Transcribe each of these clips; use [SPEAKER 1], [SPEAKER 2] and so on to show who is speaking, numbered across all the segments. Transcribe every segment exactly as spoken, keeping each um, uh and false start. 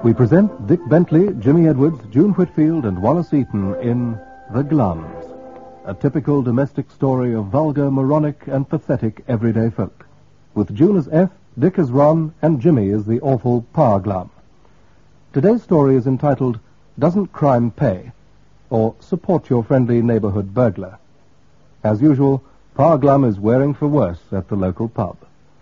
[SPEAKER 1] We present Dick Bentley, Jimmy Edwards, June Whitfield, and Wallace Eaton in The Glums, a typical domestic story of vulgar, moronic, and pathetic everyday folk, with June as F, Dick as Ron, and Jimmy as the awful Pa Glum. Today's story is entitled Doesn't Crime Pay? Or Support Your Friendly Neighborhood Burglar. As usual, Pa Glum is wearing for worse at the local pub.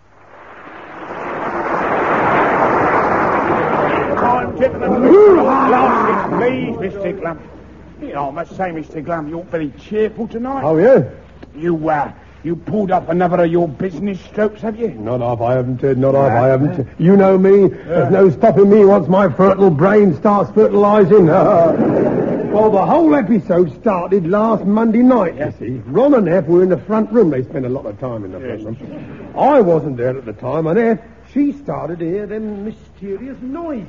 [SPEAKER 2] Gentlemen, please, Mister Glum. You know, I must say, Mister Glum, you're very cheerful tonight.
[SPEAKER 3] Oh, yeah?
[SPEAKER 2] You, uh, you pulled off another of your business strokes, have you?
[SPEAKER 3] Not off, I haven't, Ted, not off, I haven't. You know me, there's no stopping me once my fertile brain starts fertilizing. Well, the whole episode started last Monday night, you see. Ron and F were in the front room. They spend a lot of time in the front room. I wasn't there at the time, and F, she started to hear them mysterious noises.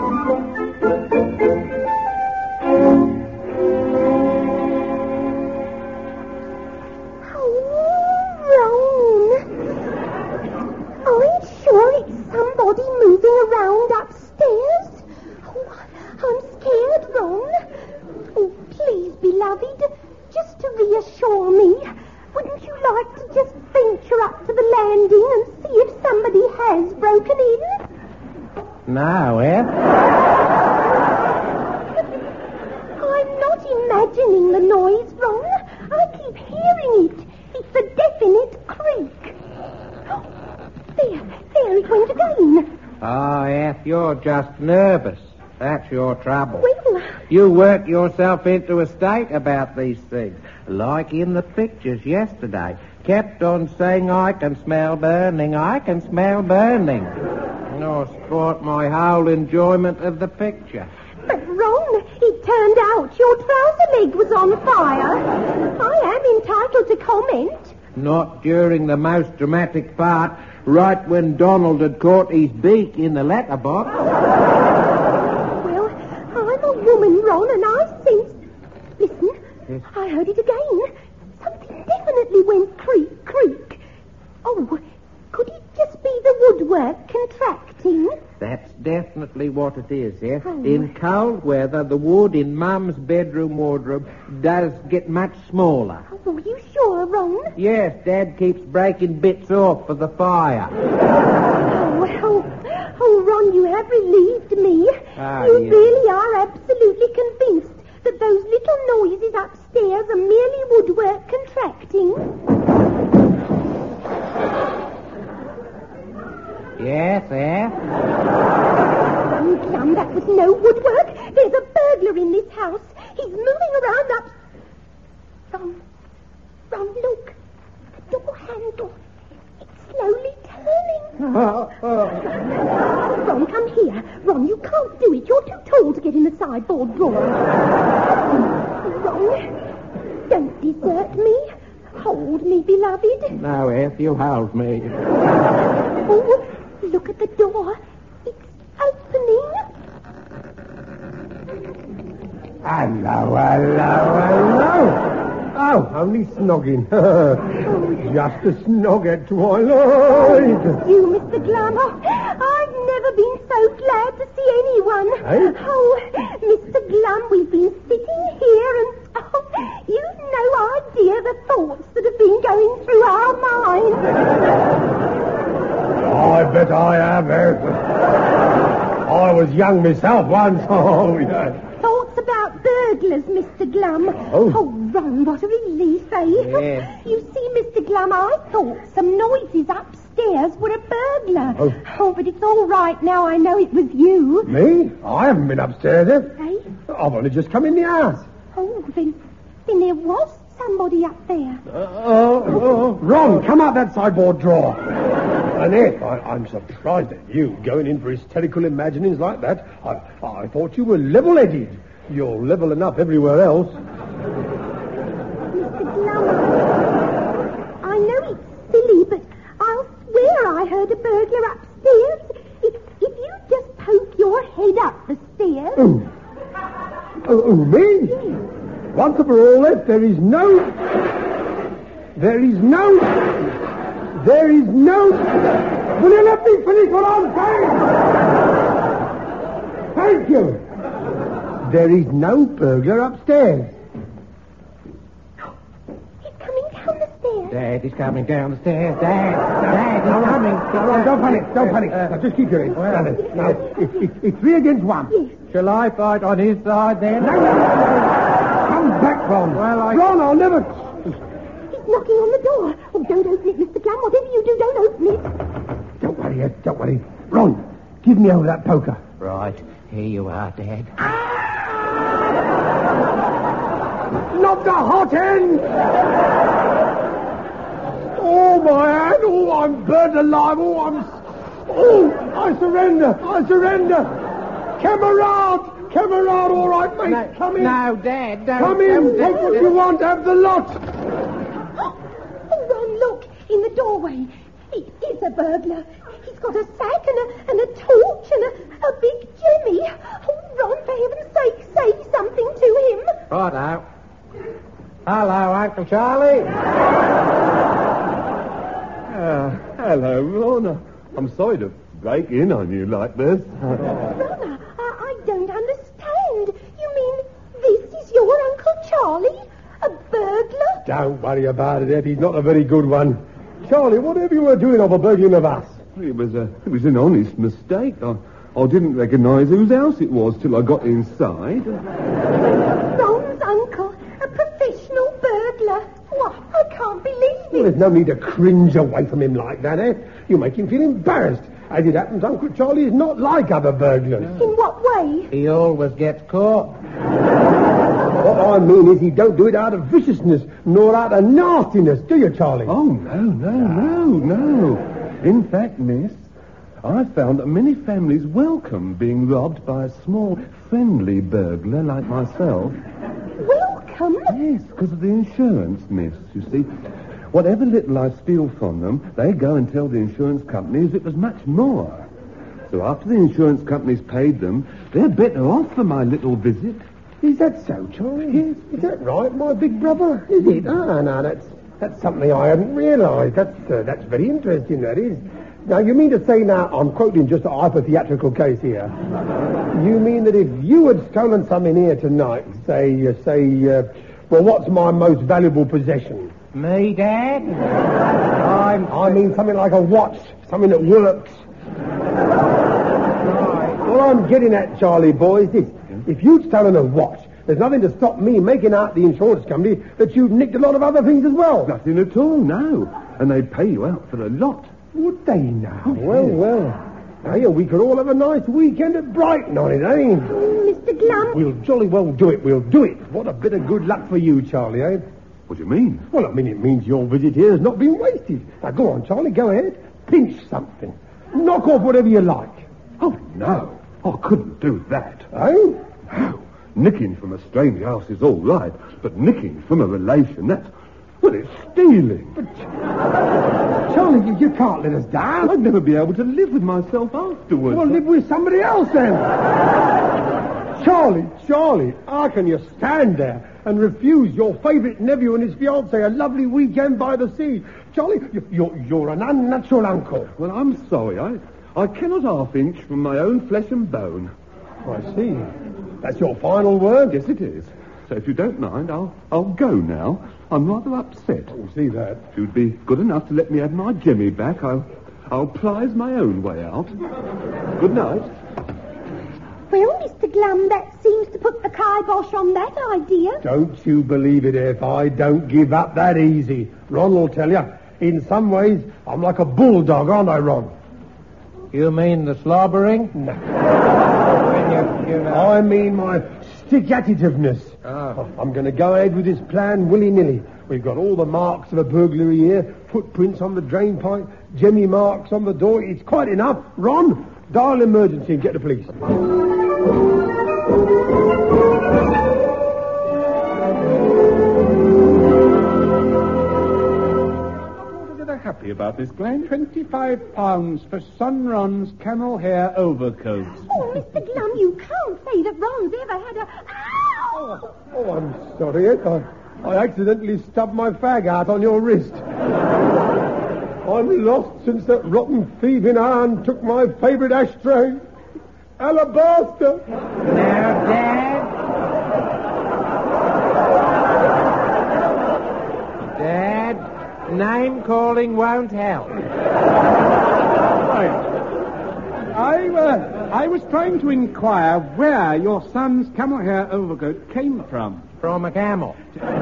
[SPEAKER 4] Somebody moving around upstairs? Oh, I'm scared, Ron. Oh, please, beloved, just to reassure me, wouldn't you like to just venture up to the landing and see if somebody has broken in?
[SPEAKER 5] No, Ed.
[SPEAKER 4] I'm not imagining the noise, Ron. I keep hearing it. It's a definite creak. There, there it went again.
[SPEAKER 5] Oh, F, you're just nervous. That's your trouble.
[SPEAKER 4] Well...
[SPEAKER 5] You work yourself into a state about these things. Like in the pictures yesterday. Kept on saying, I can smell burning, I can smell burning. Oh, spoilt my whole enjoyment of the picture.
[SPEAKER 4] But, Ron, it turned out your trouser leg was on fire. I am entitled to comment.
[SPEAKER 5] Not during the most dramatic part, right when Donald had caught his beak in the letterbox.
[SPEAKER 4] Well, I'm a woman, Ron, and I sensed... Listen, yes. I heard it again. Something definitely went creak, creak. Oh, could it just be the woodwork contracting?
[SPEAKER 5] That's definitely what it is, yes.
[SPEAKER 4] Oh.
[SPEAKER 5] In cold weather, the wood in Mum's bedroom wardrobe does get much smaller.
[SPEAKER 4] Oh, are you sure, Ron?
[SPEAKER 5] Yes, Dad keeps breaking bits off for the fire.
[SPEAKER 4] Oh, well, oh, Ron, you have relieved me.
[SPEAKER 5] Ah,
[SPEAKER 4] you
[SPEAKER 5] yes.
[SPEAKER 4] really are absolutely convinced that those little noises upstairs are merely woodwork contracting.
[SPEAKER 5] Yes, eh?
[SPEAKER 4] Ron Glum, that was no woodwork. There's a burglar in this house. He's moving around up... Ron, Ron, look. The door handle. It's slowly turning.
[SPEAKER 3] Uh, uh.
[SPEAKER 4] Ron, come here. Ron, you can't do it. You're too tall to get in the sideboard drawer. Ron, don't desert me. Hold me, beloved.
[SPEAKER 5] No, F, you hold me.
[SPEAKER 4] Oh, look at the door. It's opening.
[SPEAKER 3] Hello, hello, hello. Oh, only snogging. Just a snog at twilight.
[SPEAKER 4] You, Mister Glum. Oh, I've never been so glad to see anyone.
[SPEAKER 3] Eh?
[SPEAKER 4] Oh, Mister Glum, we've been sitting here and... Oh, you've no idea the thoughts that have been going through our minds.
[SPEAKER 3] I bet I have, Ed. I was young myself once. Oh, yeah.
[SPEAKER 4] Thoughts about burglars, Mister Glum.
[SPEAKER 3] Oh.
[SPEAKER 4] Oh, Ron, what a relief, eh?
[SPEAKER 5] Yes.
[SPEAKER 4] You see, Mister Glum, I thought some noises upstairs were a burglar.
[SPEAKER 3] Oh.
[SPEAKER 4] Oh, but it's all right now. I know it was you.
[SPEAKER 3] Me? I haven't been upstairs, Ed.
[SPEAKER 4] Eh?
[SPEAKER 3] I've only just come in the house.
[SPEAKER 4] Oh, then, then there was somebody up there.
[SPEAKER 3] Uh, uh, uh, Ron, come out that sideboard drawer. And Ed, I, I'm surprised at you going in for hysterical imaginings like that. I, I thought you were level-headed. You're level enough everywhere else.
[SPEAKER 4] Mister Glum, I know it's silly, but I'll swear I heard a burglar upstairs. If, if you just poke your head up the stairs...
[SPEAKER 3] Oh, oh, oh me?
[SPEAKER 4] Yes.
[SPEAKER 3] Once and for all, Ed, there is no... There is no... There is no... Will you let me finish what I'm saying? Thank you. There is no burglar upstairs.
[SPEAKER 4] He's coming down the stairs.
[SPEAKER 5] Dad, he's coming down the stairs. Dad, Dad, he's coming.
[SPEAKER 3] No, no, don't panic, don't panic. Now, just keep your head. Now, then, now, it's, it's, it's three against one.
[SPEAKER 4] Yes.
[SPEAKER 5] Shall I fight on his side then?
[SPEAKER 3] No, no, no, no. Come back, Ron.
[SPEAKER 5] Well, I-
[SPEAKER 3] Ron, I'll never...
[SPEAKER 4] He's knocking on the door. Oh, don't open it, Mister Glum. Whatever you do, don't open it.
[SPEAKER 3] Don't worry, Ed, don't worry. Ron, give me over that poker.
[SPEAKER 5] Right, here you are, Dad.
[SPEAKER 3] Not the hot end! Oh, my hand! Oh, I'm burnt alive! Oh, I'm... Oh, I surrender! I surrender! Camarade! Camarade, all right, mate,
[SPEAKER 5] No,
[SPEAKER 3] come in!
[SPEAKER 5] no, Dad, don't.
[SPEAKER 3] Come in,
[SPEAKER 5] don't-
[SPEAKER 3] take what you want, have the lot!
[SPEAKER 4] Oh, Ron, look, in the doorway. He is a burglar. He's got a sack and a, and a torch and a, a big jimmy. Oh, Ron, for heaven's sake, say something to him.
[SPEAKER 5] Righto. Hello, Uncle Charlie.
[SPEAKER 6] Uh, hello, Ron. I'm sorry to break in on you like this.
[SPEAKER 4] Ron, I, I don't understand. You mean this is your Uncle Charlie? A burglar?
[SPEAKER 3] Don't worry about it, Ed. He's not a very good one. Charlie, whatever you were doing of a burgling of us?
[SPEAKER 6] It was a, it was an honest mistake. I, I didn't recognise whose house it was till I got inside.
[SPEAKER 4] Ron's uncle, a professional burglar. What? I can't believe
[SPEAKER 3] Well,
[SPEAKER 4] it.
[SPEAKER 3] there's no need to cringe away from him like that, eh? You make him feel embarrassed. As it happens, Uncle Charlie is not like other burglars.
[SPEAKER 4] In what way?
[SPEAKER 5] He always gets caught.
[SPEAKER 3] What I mean is he don't do it out of viciousness, nor out of nastiness, do you, Charlie?
[SPEAKER 6] Oh, no, no, no, no. In fact, miss, I found that many families welcome being robbed by a small, friendly burglar like myself.
[SPEAKER 4] Welcome.
[SPEAKER 6] Yes, because of the insurance, miss. You see, whatever little I steal from them, they go and tell the insurance companies it was much more. So after the insurance companies paid them, they're better off for my little visit.
[SPEAKER 3] Is that so, Charlie? Yes. Is that right, my big brother? Is it? Ah, no, that's that's something I hadn't realised. That's uh, that's very interesting, that is. Now, you mean to say now, I'm quoting just a hyper-theatrical case here, you mean that if you had stolen something here tonight, say, uh, say, uh, well, what's my most valuable possession?
[SPEAKER 5] Me, Dad? I'm...
[SPEAKER 3] I mean something like a watch, something that works. What I'm getting at, Charlie boy, is this. If you'd stolen a watch, there's nothing to stop me making out the insurance company that you'd nicked a lot of other things as well.
[SPEAKER 6] Nothing at all, no. And they pay you out for a lot.
[SPEAKER 3] Would they now? Well, well. Now, yeah, we could all have a nice weekend at Brighton on it, eh?
[SPEAKER 4] Oh, Mister Glum.
[SPEAKER 3] We'll jolly well do it, we'll do it. What a bit of good luck for you, Charlie, eh?
[SPEAKER 6] What do you mean?
[SPEAKER 3] Well, I mean, it means your visit here has not been wasted. Now, go on, Charlie, go ahead. Pinch something. Knock off whatever you like.
[SPEAKER 6] Oh, no. I couldn't do that.
[SPEAKER 3] Eh?
[SPEAKER 6] No. Nicking from a strange house is all right, but nicking from a relation, that's... Well, it's stealing.
[SPEAKER 3] But, Charlie, you, you can't let us down.
[SPEAKER 6] I'd never be able to live with myself afterwards.
[SPEAKER 3] Well, live with somebody else then. Charlie, Charlie, how can you stand there and refuse your favourite nephew and his fiancée a lovely weekend by the sea? Charlie, you, you're, you're an unnatural uncle.
[SPEAKER 6] Well, I'm sorry. I, I cannot half inch from my own flesh and bone.
[SPEAKER 3] I see. That's your final word?
[SPEAKER 6] Yes, it is. So if you don't mind, I'll, I'll go now. I'm rather upset.
[SPEAKER 3] I see that.
[SPEAKER 6] If you'd be good enough to let me have my Jimmy back, I'll, I'll prize my own way out. Good night.
[SPEAKER 4] Well, Mister Glum, that seems to put the kibosh on that idea.
[SPEAKER 3] Don't you believe it, F. I don't give up that easy. Ron will tell you. In some ways, I'm like a bulldog, aren't I, Ron?
[SPEAKER 5] You mean the slobbering?
[SPEAKER 3] No.
[SPEAKER 5] When you, you know...
[SPEAKER 3] I mean my stick-attitiveness.
[SPEAKER 5] Oh.
[SPEAKER 3] I'm going to go ahead with this plan willy-nilly. We've got all the marks of a burglary here, footprints on the drain pipe, jemmy marks on the door. It's quite enough. Ron, dial emergency and get the police.
[SPEAKER 2] Happy about this, Glenn. Twenty-five pounds for Son Ron's camel hair overcoat.
[SPEAKER 4] Oh, Mister Glum, you can't say that Ron's ever had a... Ow!
[SPEAKER 3] Oh, I'm sorry, Ed. I, I accidentally stubbed my fag out on your wrist. I'm lost since that rotten thieving Iron took my favourite ashtray. Alabaster.
[SPEAKER 5] Now, Dad. Dad, name calling won't help.
[SPEAKER 2] I, uh, I was trying to inquire where your son's camel hair overcoat came from.
[SPEAKER 5] From a camel.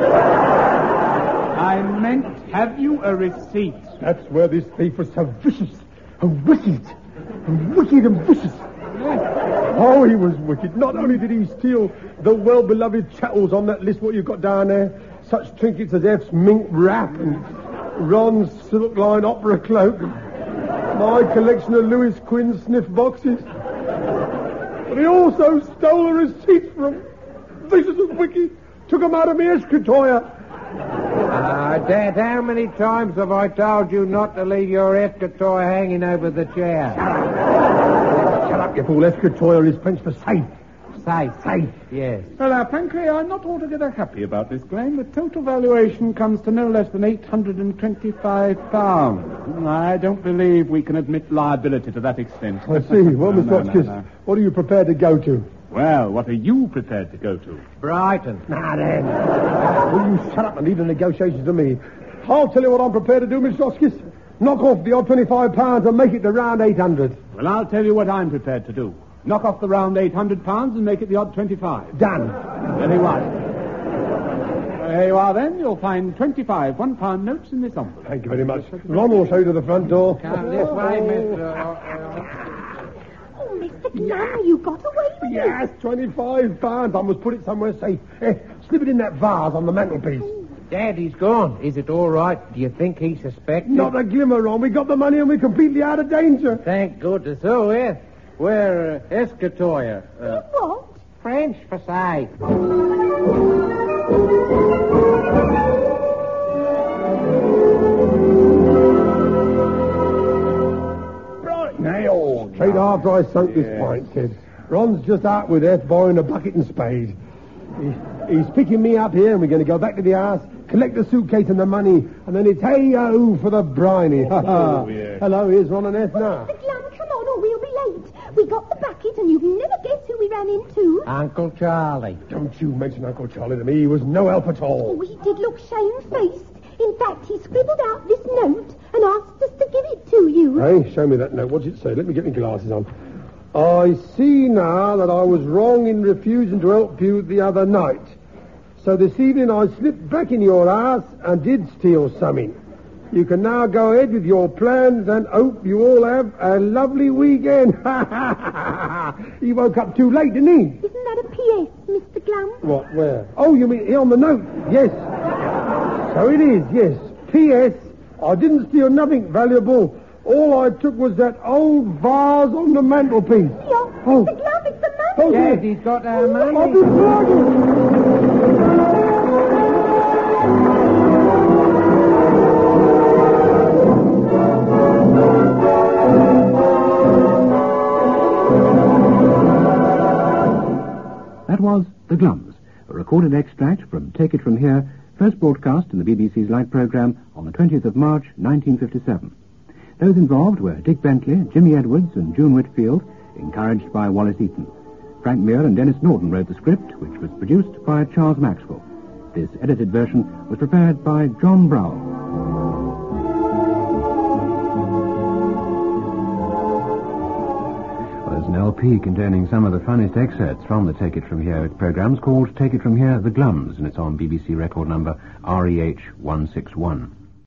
[SPEAKER 2] I meant, have you a receipt?
[SPEAKER 3] That's where this thief was so vicious and wicked and wicked and vicious. Oh, he was wicked. Not only did he steal the well-beloved chattels on that list what you've got down there, such trinkets as F's mink wrap and Ron's silk-lined opera cloak, my collection of Lewis Quinn sniff boxes. But he also stole the receipts from vicious and wicked, took them out of me escritoire.
[SPEAKER 5] Ah, Dad, how many times have I told you not to leave your escritoire hanging over the chair?
[SPEAKER 3] Shut up, you fool. Escritoire is French for safe.
[SPEAKER 5] Safe.
[SPEAKER 3] Safe.
[SPEAKER 5] Yes.
[SPEAKER 2] Well, uh, frankly, I'm not altogether happy about this claim. The total valuation comes to no less than eight hundred twenty-five pounds. I don't believe we can admit liability to that extent.
[SPEAKER 3] I see. Well, Miss
[SPEAKER 2] no, no,
[SPEAKER 3] Hotchkiss,
[SPEAKER 2] no, no.
[SPEAKER 3] what are you prepared to go to?
[SPEAKER 2] Well, what are you prepared to go to?
[SPEAKER 5] Brighton.
[SPEAKER 3] Now then. Will you shut up and leave the negotiations to me? I'll tell you what I'm prepared to do, Miss Hotchkiss. Knock off the odd twenty-five pounds and make it the round eight hundred.
[SPEAKER 2] Well, I'll tell you what I'm prepared to do. Knock off the round eight hundred pounds and make it the odd twenty-five.
[SPEAKER 3] Done.
[SPEAKER 2] Very well. There you are, then. You'll find twenty-five one-pound notes in this envelope.
[SPEAKER 3] Thank you very much. Ron will show you to the front door.
[SPEAKER 5] Come this way, Mister
[SPEAKER 4] Oh, Mister Glum, you got away with it.
[SPEAKER 3] Yes, twenty-five pounds. I must put it somewhere safe. Eh, slip it in that vase on the mantelpiece.
[SPEAKER 5] Dad, he's gone. Is it all right? Do you think he suspected?
[SPEAKER 3] Not a glimmer, Ron. We got the money and we're completely out of danger.
[SPEAKER 5] Thank goodness. Oh, yes. We're uh, escritoire. Uh,
[SPEAKER 4] What?
[SPEAKER 5] French for safe.
[SPEAKER 3] Right now. Straight after I sunk this pint, kid. Ron's just out with F borrowing a bucket and spade. He, he's picking me up here and we're going to go back to the house, collect the suitcase and the money, and then it's hey-o for the briny.
[SPEAKER 2] Oh, yeah.
[SPEAKER 3] Hello, here's Ron and F now.
[SPEAKER 4] Mister Glum, come on or we'll be late. We got the bucket and you'd never guess who we ran into.
[SPEAKER 5] Uncle Charlie.
[SPEAKER 3] Don't you mention Uncle Charlie to me. He was no help at all.
[SPEAKER 4] Oh, he did look shamefaced. In fact, he scribbled out this note and asked us to give it to you.
[SPEAKER 3] Hey, show me that note. What did it say? Let me get my glasses on. I see now that I was wrong in refusing to help you the other night. So this evening I slipped back in your house and did steal something. You can now go ahead with your plans and hope you all have a lovely weekend. He woke up too late, didn't he?
[SPEAKER 4] Isn't that a P S, Mister Glum?
[SPEAKER 3] What, where? Oh, you mean here on the note? Yes. So it is, yes. P S. I didn't steal nothing valuable. All I took was that old vase on the mantelpiece.
[SPEAKER 4] Yeah,
[SPEAKER 3] Oh.
[SPEAKER 4] Mister Glum, it's the money.
[SPEAKER 3] Oh,
[SPEAKER 5] Dad,
[SPEAKER 3] yes.
[SPEAKER 5] he's got our
[SPEAKER 3] I'll
[SPEAKER 5] money.
[SPEAKER 3] be bragging.
[SPEAKER 7] That was The Glums, a recorded extract from Take It From Here, first broadcast in the B B C's Light programme on the twentieth of March, nineteen fifty-seven. Those involved were Dick Bentley, Jimmy Edwards and June Whitfield, encouraged by Wallace Eaton. Frank Muir and Dennis Norton wrote the script, which was produced by Charles Maxwell. This edited version was prepared by John Browl.
[SPEAKER 8] There's an L P containing some of the funniest excerpts from the Take It From Here programmes called Take It From Here, The Glums, and it's on B B C record number R E H one six one.